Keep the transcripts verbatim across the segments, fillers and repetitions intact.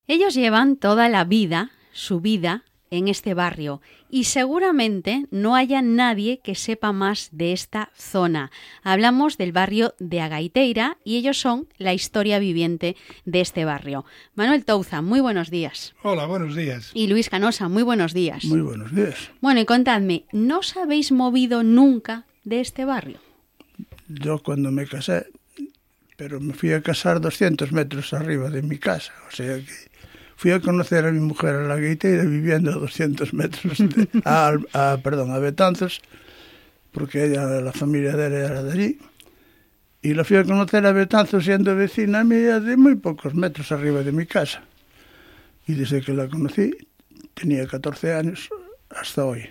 Ellos llevan toda la vida, su vida, en este barrio y seguramente no haya nadie que sepa más de esta zona. Hablamos del barrio de Agaiteira y ellos son la historia viviente de este barrio. Manuel Touza, muy buenos días. Hola, buenos días. Y Luis Canosa, muy buenos días. Muy buenos días. Bueno, y contadme, ¿no os habéis movido nunca de este barrio? Yo cuando me casé, pero me fui a casar doscientos metros arriba de mi casa, o sea que fui a conocer a mi mujer a la Agaiteira viviendo a doscientos metros, de, a, a, perdón, a Betanzos, porque ella, la familia de ella era de allí, y la fui a conocer a Betanzos siendo vecina mía de muy pocos metros arriba de mi casa. Y desde que la conocí, tenía catorce años hasta hoy.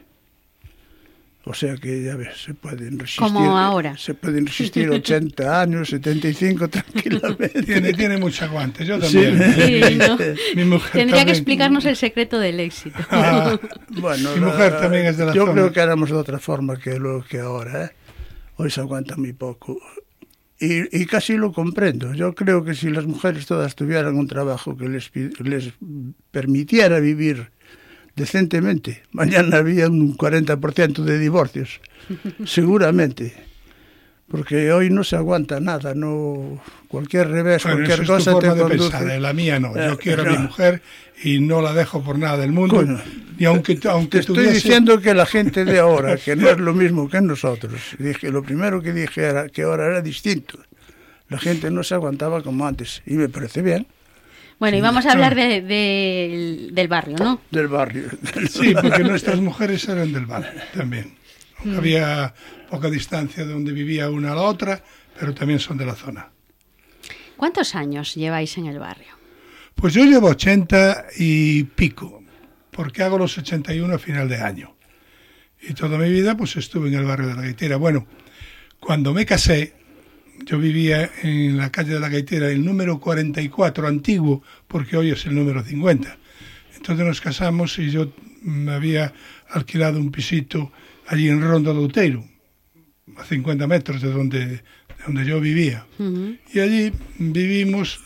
O sea que, ya ves, se pueden resistir. Como ahora. Se pueden resistir ochenta años, setenta y cinco tranquilamente. Tiene, tiene mucho aguante, yo también. Sí, sí, ¿no? Mi mujer Tendría también. que explicarnos el secreto del éxito. Ah, bueno, mi la, mujer también es de la yo zona. Yo creo que éramos de otra forma que lo que ahora, ¿eh? Hoy se aguanta muy poco. Y, y casi lo comprendo. Yo creo que si las mujeres todas tuvieran un trabajo que les, les permitiera vivir decentemente, mañana había un cuarenta por ciento de divorcios, seguramente, porque hoy no se aguanta nada, no cualquier revés, bueno, cualquier eso es cosa tu te forma de conduce. pensar, la mía no, yo Eh, quiero no. a mi mujer y no la dejo por nada del mundo, Bueno, y aunque, aunque te estoy tuviese... diciendo que la gente de ahora, que no es lo mismo que nosotros, dije, lo primero que dije era que ahora era distinto, la gente no se aguantaba como antes, y me parece bien. Bueno, y vamos a hablar de, de, del barrio, ¿no? Del barrio. Sí, porque nuestras mujeres eran del barrio también. Había poca distancia de donde vivía una a la otra, pero también son de la zona. ¿Cuántos años lleváis en el barrio? Pues yo llevo ochenta y pico, porque hago los ochenta y uno a final de año. Y toda mi vida pues estuve en el barrio de la Agaiteira. Bueno, cuando me casé, yo vivía en la calle de la Agaiteira, el número cuarenta y cuatro, antiguo, porque hoy es el número cincuenta. Entonces nos casamos y yo me había alquilado un pisito allí en Ronda do Outeiro, a cincuenta metros de donde, de donde yo vivía. Uh-huh. Y allí vivimos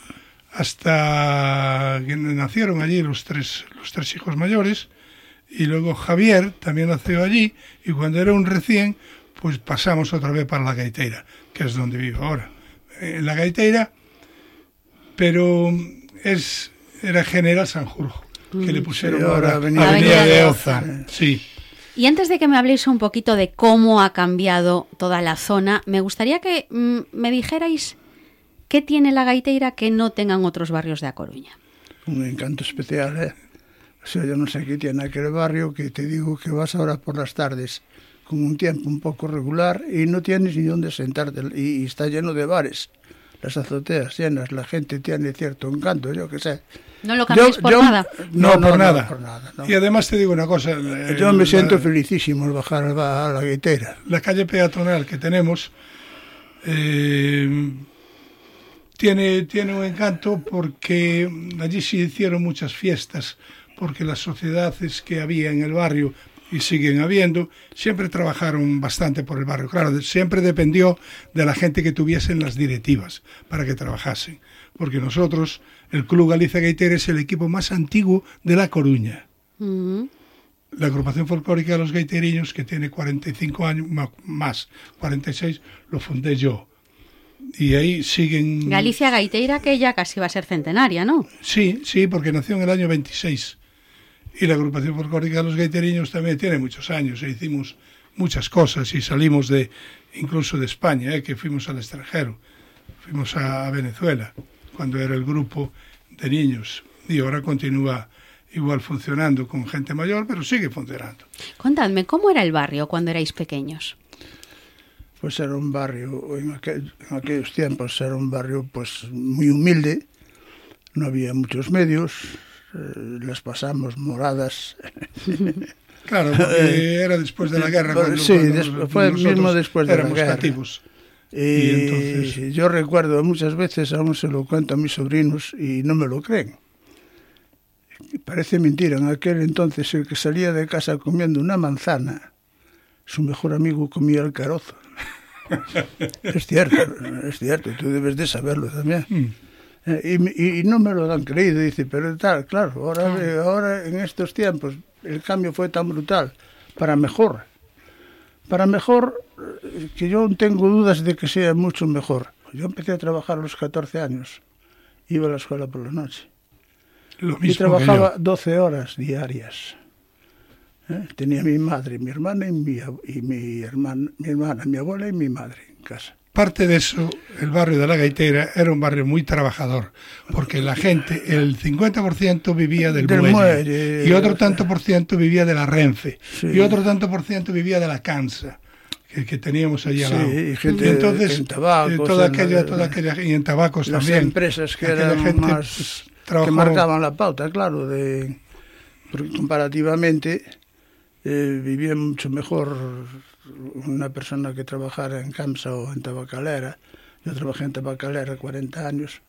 hasta que nacieron allí los tres, los tres hijos mayores, y luego Javier también nació allí, y cuando era un recién, pues pasamos otra vez para la Agaiteira, que es donde vivo ahora. En la Agaiteira, pero es era General Sanjurjo, que mm. le pusieron sí, ahora Avenida, Avenida de Oza. Sí. Y antes de que me habléis un poquito de cómo ha cambiado toda la zona, me gustaría que mm, me dijerais qué tiene la Agaiteira que no tengan otros barrios de A Coruña. Un encanto especial, ¿eh? O sea, yo no sé qué tiene aquel barrio que te digo que vas ahora por las tardes con un tiempo un poco regular y no tienes ni dónde sentarte y, y está lleno de bares, las azoteas llenas, la gente tiene cierto encanto, yo qué sé. ¿No lo cambiáis por yo, nada? No, no, no, por, no, nada. no por nada. No. Y además te digo una cosa. Eh, yo me siento la, felicísimo al bajar a la, a la Agaiteira. La calle peatonal que tenemos eh, tiene, tiene un encanto porque allí se hicieron muchas fiestas, porque las sociedades que había en el barrio y siguen habiendo, siempre trabajaron bastante por el barrio. Claro, siempre dependió de la gente que tuviesen las directivas para que trabajasen. Porque nosotros, el Club Galicia Gaiteira es el equipo más antiguo de La Coruña. Uh-huh. La agrupación folclórica de los gaiteiriños, que tiene cuarenta y cinco años, más, cuarenta y seis, lo fundé yo. Y ahí siguen... Galicia Gaiteira, que ya casi va a ser centenaria, ¿no? Sí, sí, porque nació en el año veintiséis. Y la agrupación folclórica de los gaiteiriños también tiene muchos años e hicimos muchas cosas y salimos de incluso de España, eh, que fuimos al extranjero, fuimos a, a Venezuela cuando era el grupo de niños y ahora continúa igual funcionando con gente mayor, pero sigue funcionando. Contadme, ¿cómo era el barrio cuando erais pequeños? Pues era un barrio, en, aquel, en aquellos tiempos era un barrio pues muy humilde, no había muchos medios, Eh, las pasamos moradas. Claro, porque era después de la guerra. Cuando, sí, cuando des- fue mismo después de la guerra. Cativos. Y, y entonces... yo recuerdo muchas veces, aún se lo cuento a mis sobrinos y no me lo creen. Parece mentira, en aquel entonces el que salía de casa comiendo una manzana, su mejor amigo comía el carozo. Es cierto, es cierto, tú debes de saberlo también. Mm. Eh, y, y no me lo han creído, dice, pero tal, claro, ahora, claro. ahora en estos tiempos el cambio fue tan brutal, para mejor, para mejor, que yo tengo dudas de que sea mucho mejor. Yo empecé a trabajar a los catorce años, iba a la escuela por la noche, Lo mismo y trabajaba doce horas diarias. ¿Eh? Tenía mi madre, mi hermana y mi, y mi hermana, mi hermana, mi abuela y mi madre en casa. Parte de eso, el barrio de la Gaitera era un barrio muy trabajador, porque la gente, el cincuenta por ciento vivía del, del muelle, muelle, y otro tanto por ciento vivía de la Renfe, sí. y otro tanto por ciento vivía de la Cansa, que, que teníamos allí al sí, lado. Y, gente y entonces, en tabacos, toda en aquella, la, toda aquella, y en tabacos las también. Empresas que aquella eran gente, más, pues, trabajó... que marcaban la pauta, claro, de porque comparativamente eh, vivía mucho mejor una persona que trabajara en Camsa o en tabacalera. Yo trabajé en tabacalera cuarenta años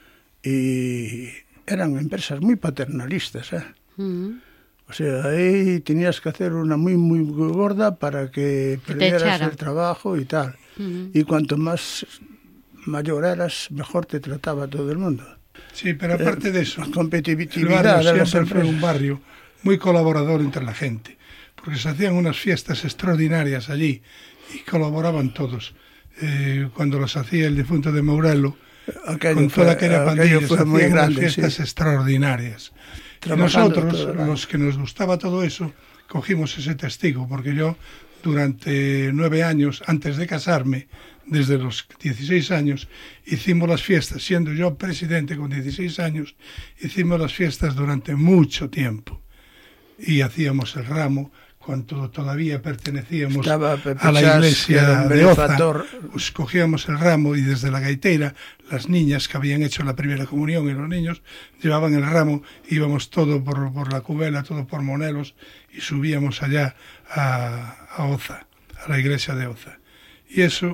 y eran empresas muy paternalistas, ¿eh? Uh-huh. O sea, ahí tenías que hacer una muy, muy gorda para que perdieras el trabajo y tal. Uh-huh. Y cuanto más mayor eras, mejor te trataba todo el mundo. Sí, pero aparte eh, de eso, competitividad el barrio siempre fue un barrio muy colaborador entre la gente, porque se hacían unas fiestas extraordinarias allí y colaboraban todos. Eh, cuando los hacía el difunto de Mourelo, aquello con toda fue, aquella pandilla, fue muy grande, fiestas sí. extraordinarias. Y nosotros, los que nos gustaba todo eso, cogimos ese testigo, porque yo durante nueve años, antes de casarme, desde los dieciséis años, hicimos las fiestas, siendo yo presidente con dieciséis años, hicimos las fiestas durante mucho tiempo. Y hacíamos el ramo, cuando todavía pertenecíamos a la iglesia de Oza, pues cogíamos el ramo y desde la Gaitera, las niñas que habían hecho la primera comunión y los niños llevaban el ramo, íbamos todo por, por la Cubela, todo por Monelos y subíamos allá a, a Oza, a la iglesia de Oza. Y eso,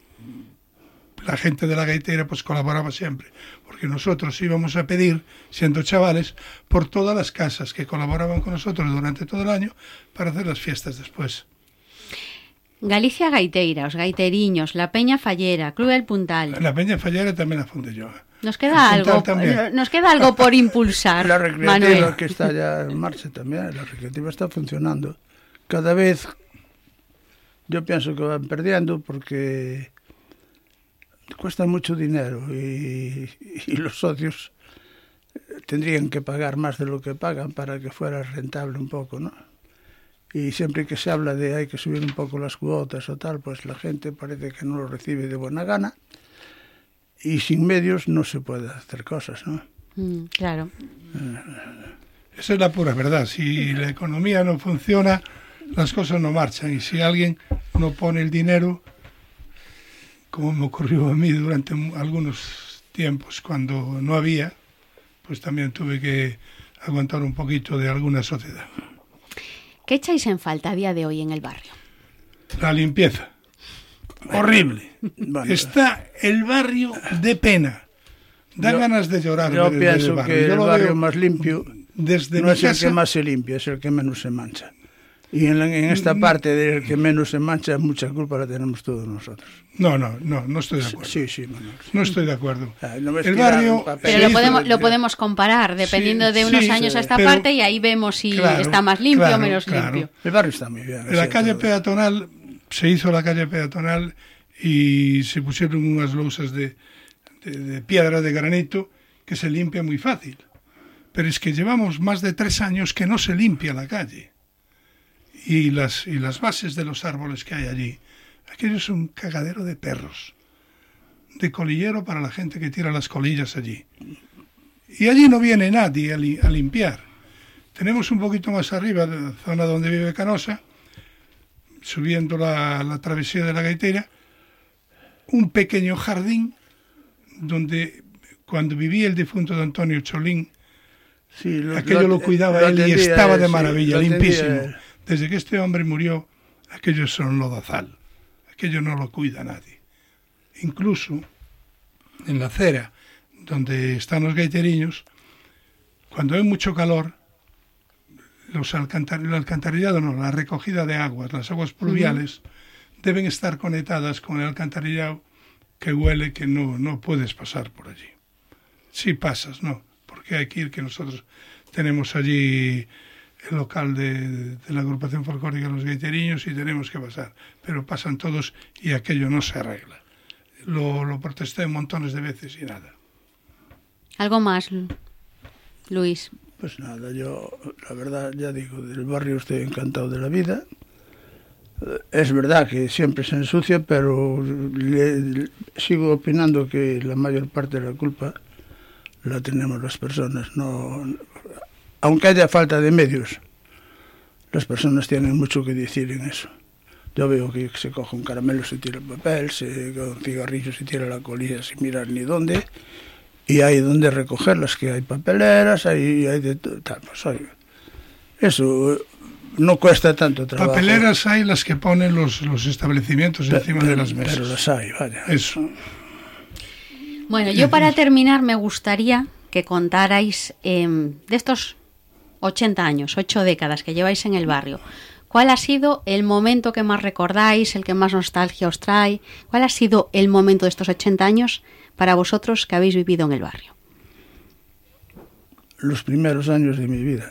la gente de la Gaitera pues colaboraba siempre, porque nosotros íbamos a pedir, siendo chavales, por todas las casas que colaboraban con nosotros durante todo el año para hacer las fiestas después. Galicia Gaiteira, os gaiteriños, la Peña Fallera, Club del Puntal. La Peña Fallera también la fundé yo. Nos queda algo, nos queda algo por impulsar. La recreativa Manuel. Que está ya en marcha también, la recreativa está funcionando. Cada vez yo pienso que van perdiendo porque cuesta mucho dinero y, y los socios tendrían que pagar más de lo que pagan para que fuera rentable un poco, ¿no? Y siempre que se habla de hay que subir un poco las cuotas o tal, pues la gente parece que no lo recibe de buena gana y sin medios no se puede hacer cosas, ¿no? Mm, claro. Esa es la pura verdad. Si la economía no funciona, las cosas no marchan. Y si alguien no pone el dinero, como me ocurrió a mí durante algunos tiempos cuando no había, pues también tuve que aguantar un poquito de alguna sociedad. ¿Qué echáis en falta a día de hoy en el barrio? La limpieza. Horrible. Bueno, Está el barrio de pena. Da yo, ganas de llorar. Yo de, pienso de barrio. que yo el barrio más limpio desde no mi es casa, el que más se limpia, es el que menos se mancha. Y en, la, en esta parte del que menos se mancha, mucha culpa la tenemos todos nosotros. No, no, no, no estoy de acuerdo. Sí, sí, Manuel. No estoy de acuerdo. Ah, no el barrio... Pero lo podemos, lo podemos comparar, dependiendo sí, de unos sí, años sí, a esta parte, y ahí vemos si claro, está más limpio claro, o menos claro. limpio. El barrio está muy bien. La calle peatonal, se hizo la calle peatonal y se pusieron unas losas de, de, de piedra, de granito, que se limpia muy fácil. Pero es que llevamos más de tres años que no se limpia la calle. Y las, y las bases de los árboles que hay allí, aquello es un cagadero de perros, de colillero para la gente que tira las colillas allí. Y allí no viene nadie a, li, a limpiar. Tenemos un poquito más arriba, de la zona donde vive Canosa, subiendo la, la travesía de la Gaitera, un pequeño jardín donde cuando vivía el difunto de Antonio Cholín, sí, lo, aquello lo, lo cuidaba lo él atendía, y estaba de maravilla, sí, limpísimo. Desde que este hombre murió, aquello es un lodazal. Aquello no lo cuida nadie. Incluso en la acera donde están los gaiteriños, cuando hay mucho calor, los alcantar- el alcantarillado, no, la recogida de aguas, las aguas pluviales, uh-huh. deben estar conectadas con el alcantarillado que huele, que no, no puedes pasar por allí. sí pasas, ¿no? Porque hay que ir, que nosotros tenemos allí el local de, de la agrupación folclórica Los Gaiteriños y tenemos que pasar, pero pasan todos y aquello no se arregla. Lo, lo protesté montones de veces y nada. ¿Algo más, Luis? Pues nada, yo, la verdad, ya digo, del barrio estoy encantado de la vida. Es verdad que siempre se ensucia, pero le, le, sigo opinando que la mayor parte de la culpa la tenemos las personas. No, aunque haya falta de medios, las personas tienen mucho que decir en eso. Yo veo que se coge un caramelo, se tira el papel, se coge un cigarrillo, se tira la colilla sin mirar ni dónde, y hay donde recogerlas, que hay papeleras, hay, hay de tal, pues oye, eso no cuesta tanto trabajo. Papeleras hay las que ponen los, los establecimientos pero, encima pero, de las mesas. Pero las hay, vaya. Eso. Bueno, yo para terminar me gustaría que contarais eh, de estos ochenta años, ocho décadas que lleváis en el barrio. ¿Cuál ha sido el momento que más recordáis, el que más nostalgia os trae? ¿Cuál ha sido el momento de estos ochenta años para vosotros que habéis vivido en el barrio? Los primeros años de mi vida.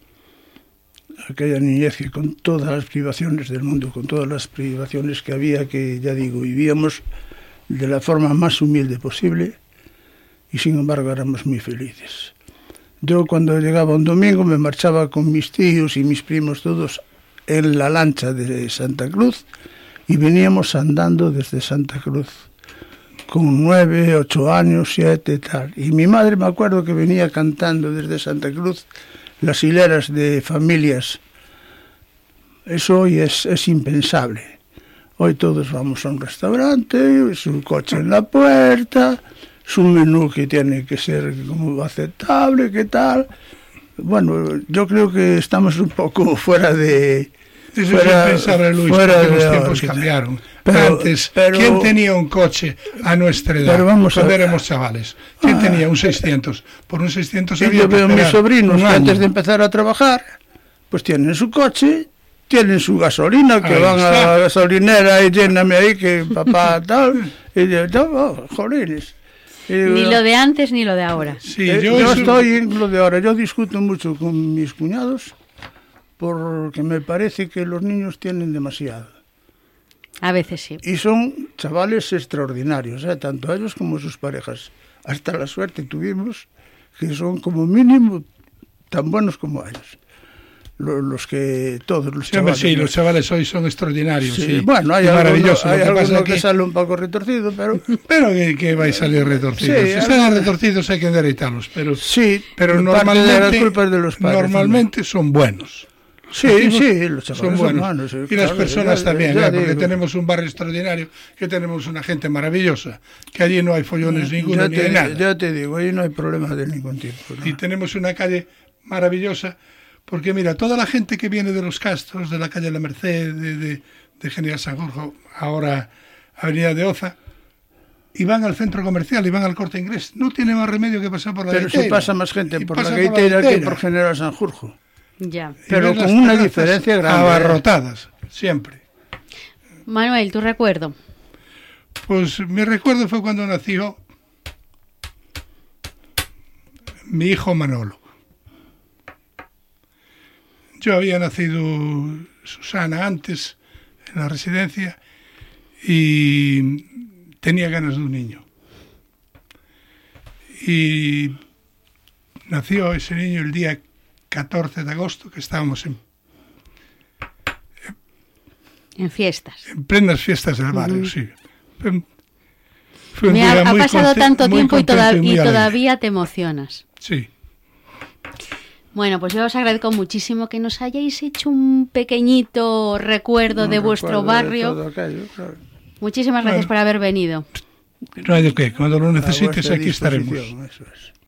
Aquella niñez que con todas las privaciones del mundo, con todas las privaciones que había, que ya digo, vivíamos de la forma más humilde posible y sin embargo éramos muy felices. Yo cuando llegaba un domingo me marchaba con mis tíos y mis primos todos en la lancha de Santa Cruz y veníamos andando desde Santa Cruz con nueve, ocho años, siete y tal. Y mi madre me acuerdo que venía cantando desde Santa Cruz las hileras de familias. Eso hoy es, es impensable. Hoy todos vamos a un restaurante, su coche en la puerta, su menú que tiene que ser como aceptable, ¿qué tal? Bueno, yo creo que estamos un poco fuera de... Eso fuera, es impensable, Luis, fuera porque de los tiempos órbita. cambiaron. Pero, Antes, pero, ¿quién tenía un coche a nuestra edad? Pero vamos cuando a... éramos chavales. ¿Quién Ah. tenía un seiscientos? Por un seiscientos Y había yo que veo a mis esperar sobrinos un que año. antes de empezar a trabajar, pues tienen su coche, tienen su gasolina, que Ahí van está. a la gasolinera y lléname ahí, que papá tal, y yo, oh, jolines. Y digo, Ni lo de antes ni lo de ahora. Sí, eh, yo, yo eso- estoy en lo de ahora, yo discuto mucho con mis cuñados porque me parece que los niños tienen demasiado. A veces sí. Y son chavales extraordinarios, ¿eh? Tanto ellos como sus parejas. Hasta la suerte tuvimos que son como mínimo tan buenos como ellos. Los, los que todos los Sí, hombre, chavales. sí, los chavales hoy son extraordinarios. Sí, Sí. bueno, hay Y alguno, maravilloso. hay Lo que pasa alguno aquí, que sale un poco retorcido, pero pero que, que va a salir retorcido. Sí, si algo- salen retorcidos hay que enderezarlos, pero, sí, pero parte normalmente, de la culpa es de los padres. normalmente son buenos. Sí, sí, los chavales Son son buenos. buenos, sí, y las claro, personas ya- también, ya ¿eh? Porque digo. tenemos un barrio extraordinario, que tenemos una gente maravillosa, que allí no hay follones ninguno Ya ni te, hay nada. ya te digo, ahí no hay problema de ningún tipo. ¿no? Y tenemos una calle maravillosa, porque mira, toda la gente que viene de los Castros, de la calle La Merced, de, de, de General San Jorge, ahora Avenida de Oza, y van al centro comercial y van al Corte Inglés, no tiene más remedio que pasar por la Pero si Gaitera. pasa más gente Y por pasa la Gaitera que Gaitera. por General Sanjurjo. Ya. Y pero ves las con una terrazas diferencia grande, abarrotadas, siempre. Manuel, ¿tu recuerdo? Pues mi recuerdo fue cuando nació mi hijo Manolo. Yo había nacido Susana antes en la residencia y tenía ganas de un niño. Y nació ese niño el día catorce de agosto, que estábamos en, En fiestas. en plenas fiestas del barrio, Ujú. sí. Fue un Me ha, día ha muy pasado conte- tanto muy tiempo y, contento toda- muy y alegre. todavía te emocionas. Sí. Bueno, pues yo os agradezco muchísimo que nos hayáis hecho un pequeñito recuerdo Un de vuestro recuerdo de barrio. todo aquello, claro. Muchísimas gracias Bueno. por haber venido. No hay de qué, cuando lo A necesites vuestra aquí estaremos. disposición, eso es.